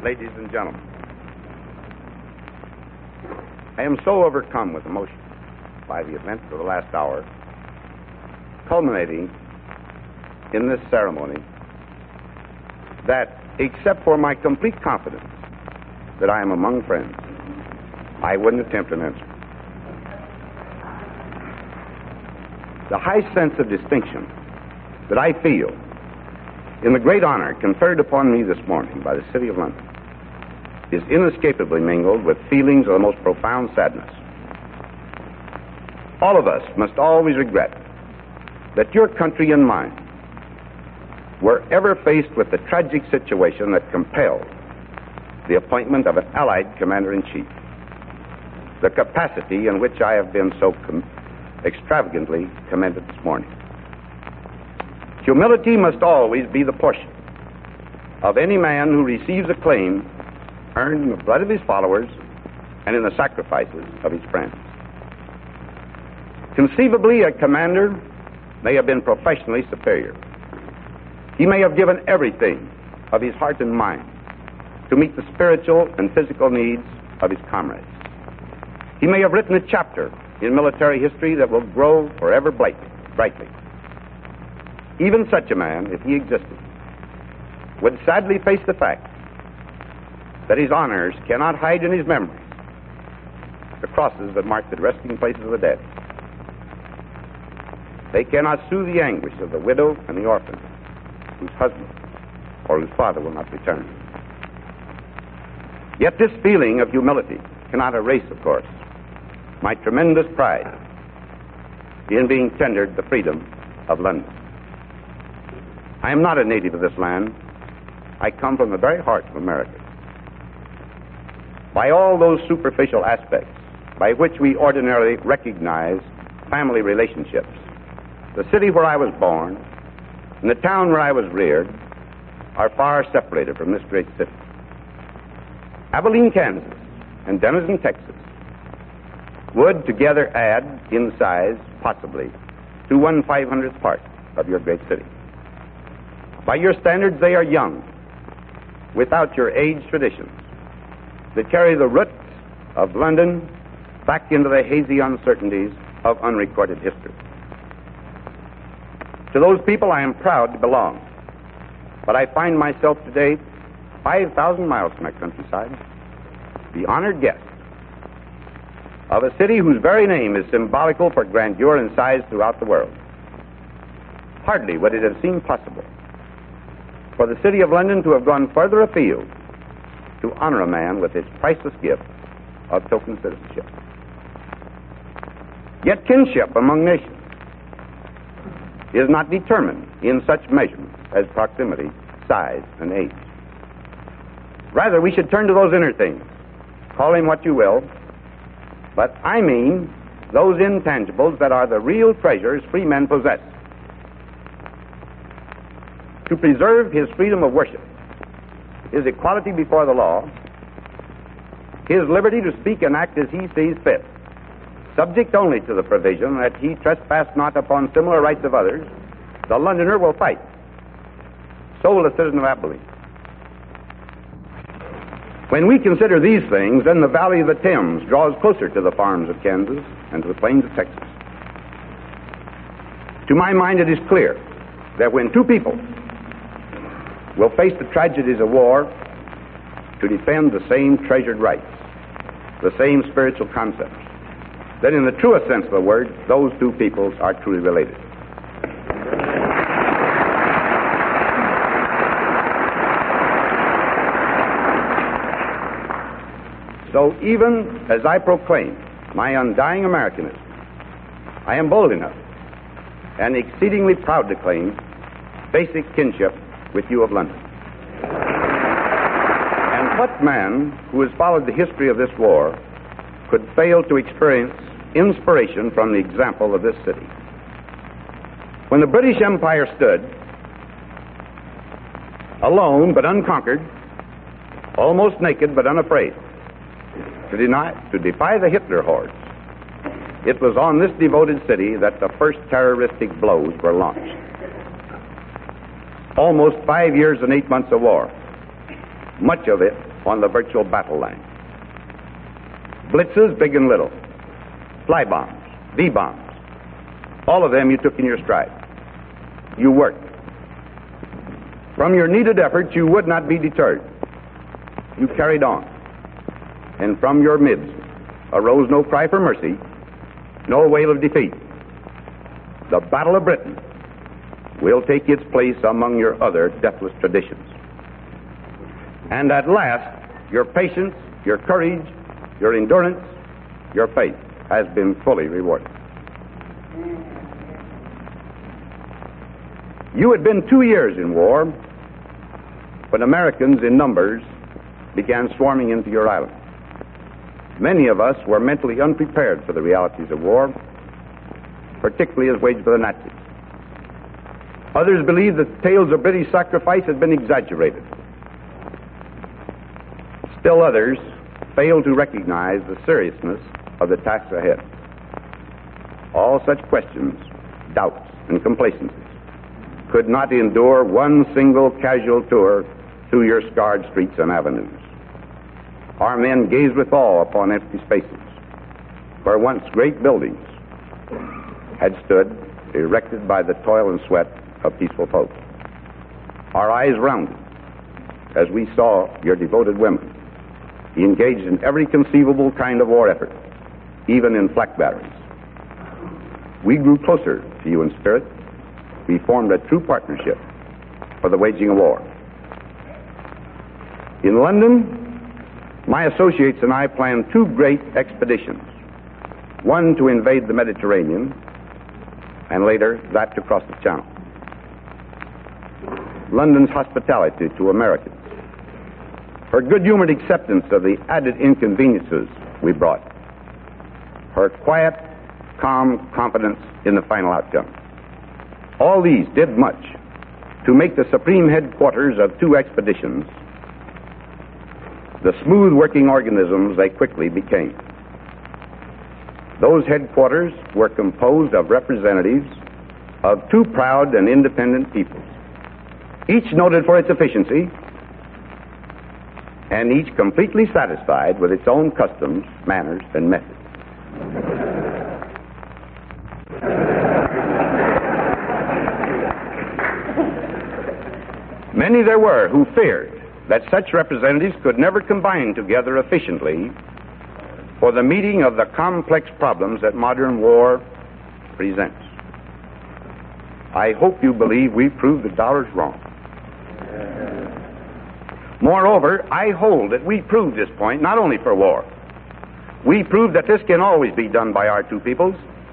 ladies and gentlemen. I am so overcome with emotion by the events of the last hour, culminating in this ceremony, that except for my complete confidence that I am among friends, I wouldn't attempt an answer. The high sense of distinction that I feel in the great honor conferred upon me this morning by the City of London is inescapably mingled with feelings of the most profound sadness. All of us must always regret that your country and mine were ever faced with the tragic situation that compelled the appointment of an Allied Commander-in-Chief, the capacity in which I have been so extravagantly commended this morning. Humility must always be the portion of any man who receives a claim earned in the blood of his followers and in the sacrifices of his friends. Conceivably, a commander may have been professionally superior. He may have given everything of his heart and mind to meet the spiritual and physical needs of his comrades. He may have written a chapter in military history that will grow forever brightly. Even such a man, if he existed, would sadly face the fact that his honors cannot hide in his memory the crosses that mark the resting places of the dead. They cannot soothe the anguish of the widow and the orphan whose husband or whose father will not return. Yet this feeling of humility cannot erase, of course, my tremendous pride in being tendered the freedom of London. I am not a native of this land. I come from the very heart of America. By all those superficial aspects by which we ordinarily recognize family relationships, the city where I was born and the town where I was reared are far separated from this great city. Abilene, Kansas, and Denison, Texas, would together add in size, possibly, to 1/500th part of your great city. By your standards, they are young, without your age traditions, that carry the roots of London back into the hazy uncertainties of unrecorded history. To those people I am proud to belong, but I find myself today 5,000 miles from that countryside, the honored guest of a city whose very name is symbolical for grandeur and size throughout the world. Hardly would it have seemed possible for the City of London to have gone further afield to honor a man with his priceless gift of token citizenship. Yet kinship among nations is not determined in such measurements as proximity, size, and age. Rather, we should turn to those inner things. Call them what you will, but I mean those intangibles that are the real treasures free men possess. To preserve his freedom of worship, his equality before the law, his liberty to speak and act as he sees fit, subject only to the provision that he trespass not upon similar rights of others, the Londoner will fight. So will a citizen of Abilene. When we consider these things, then the valley of the Thames draws closer to the farms of Kansas and to the plains of Texas. To my mind, it is clear that when two people will face the tragedies of war to defend the same treasured rights, the same spiritual concepts, then in the truest sense of the word, those two peoples are truly related. So even as I proclaim my undying Americanism, I am bold enough and exceedingly proud to claim basic kinship with you of London. And what man who has followed the history of this war could fail to experience inspiration from the example of this city? When the British Empire stood alone but unconquered, almost naked but unafraid, to defy the Hitler hordes, it was on this devoted city that the first terroristic blows were launched. Almost 5 years and 8 months of war, much of it on the virtual battle line. Blitzes, big and little. Fly bombs, V-bombs. All of them you took in your stride. You worked. From your needed efforts, you would not be deterred. You carried on. And from your midst arose no cry for mercy, no wail of defeat. The Battle of Britain will take its place among your other deathless traditions. And at last, your patience, your courage, your endurance, your faith has been fully rewarded. You had been 2 years in war when Americans in numbers began swarming into your island. Many of us were mentally unprepared for the realities of war, particularly as waged by the Nazis. Others believed that tales of British sacrifice had been exaggerated. Still others failed to recognize the seriousness of the task ahead. All such questions, doubts, and complacencies could not endure one single casual tour through your scarred streets and avenues. Our men gazed with awe upon empty spaces where once great buildings had stood, erected by the toil and sweat of peaceful folk. Our eyes rounded as we saw your devoted women engaged in every conceivable kind of war effort, even in flak batteries. We grew closer to you in spirit. We formed a true partnership for the waging of war. In London, my associates and I planned 2 great expeditions, one to invade the Mediterranean, and later that to cross the Channel. London's hospitality to Americans, her good-humored acceptance of the added inconveniences we brought, her quiet, calm confidence in the final outcome. All these did much to make the supreme headquarters of 2 expeditions the smooth working organisms they quickly became. Those headquarters were composed of representatives of 2 proud and independent peoples, each noted for its efficiency and each completely satisfied with its own customs, manners, and methods. Many there were who feared that such representatives could never combine together efficiently for the meeting of the complex problems that modern war presents. I hope you believe we proved the dollars wrong. Moreover, I hold that we proved this point not only for war. We proved that this can always be done by our 2 peoples.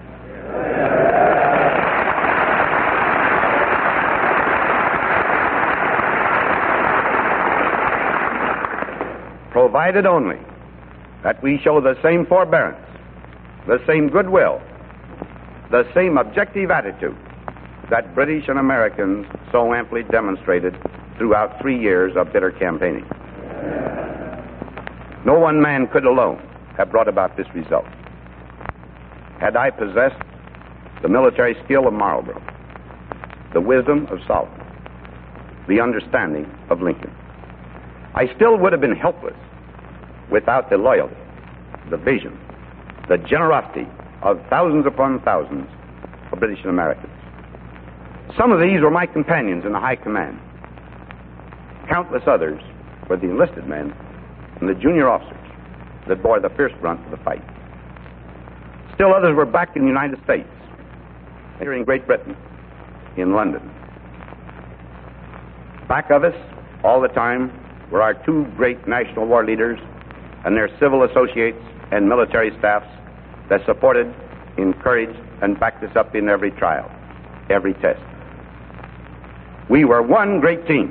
Provided only that we show the same forbearance, the same goodwill, the same objective attitude that British and Americans so amply demonstrated throughout 3 years of bitter campaigning. No one man could alone have brought about this result. Had I possessed the military skill of Marlborough, the wisdom of Solomon, the understanding of Lincoln, I still would have been helpless without the loyalty, the vision, the generosity of thousands upon thousands of British and Americans. Some of these were my companions in the high command. Countless others were the enlisted men and the junior officers that bore the fierce brunt of the fight. Still others were back in the United States, here in Great Britain, in London. Back of us all the time were our 2 great national war leaders and their civil associates and military staffs that supported, encouraged, and backed us up in every trial, every test. We were one great team.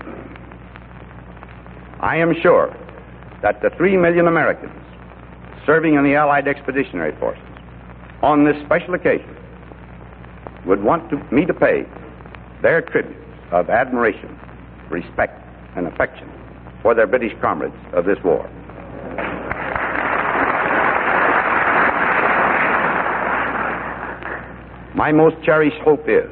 I am sure that the 3 million Americans serving in the Allied Expeditionary Forces on this special occasion would want me to pay their tributes of admiration, respect, and affection for their British comrades of this war. My most cherished hope is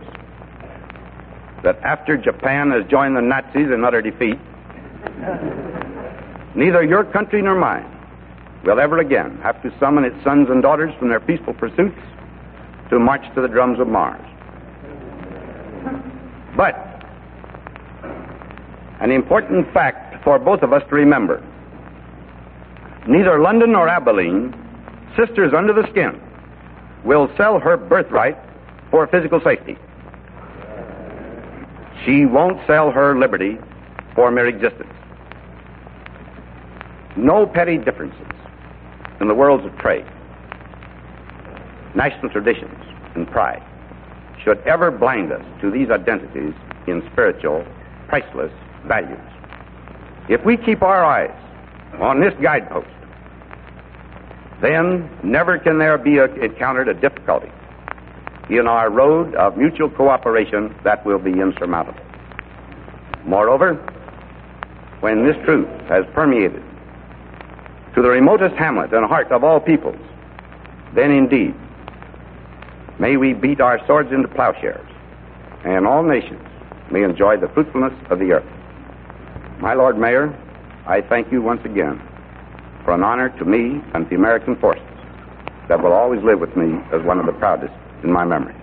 that after Japan has joined the Nazis in utter defeat, neither your country nor mine will ever again have to summon its sons and daughters from their peaceful pursuits to march to the drums of Mars. But an important fact for both of us to remember: neither London nor Abilene, sisters under the skin, will sell her birthright for physical safety. She won't sell her liberty for mere existence. No petty differences in the worlds of trade, national traditions, and pride should ever blind us to these identities in spiritual, priceless values. If we keep our eyes on this guidepost, then never can there be encountered a difficulty in our road of mutual cooperation that will be insurmountable. Moreover, when this truth has permeated to the remotest hamlet and heart of all peoples, then indeed may we beat our swords into plowshares, and all nations may enjoy the fruitfulness of the earth. My Lord Mayor, I thank you once again for an honor to me and the American forces that will always live with me as one of the proudest in my memory.